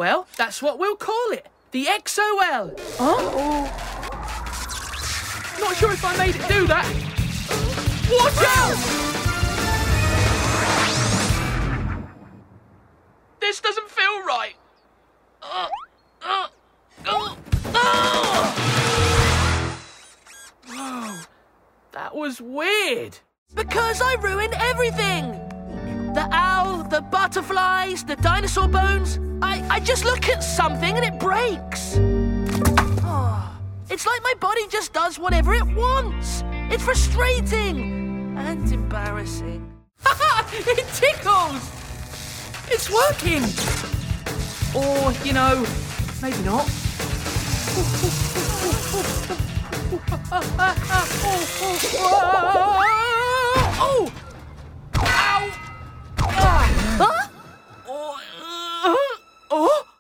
Well, that's what we'll call it. The XOL. Huh? Not sure if I made it do that. Watch out! This doesn't feel right. Whoa, that was weird. Because I ruined everything. The owl, the butterflies, the dinosaur bones. I just look at something and it breaks. Oh, it's like my body just does whatever it wants. It's frustrating and embarrassing. It tickles! It's working! Or, you know, maybe not. Oh! Ow! Huh? Oh!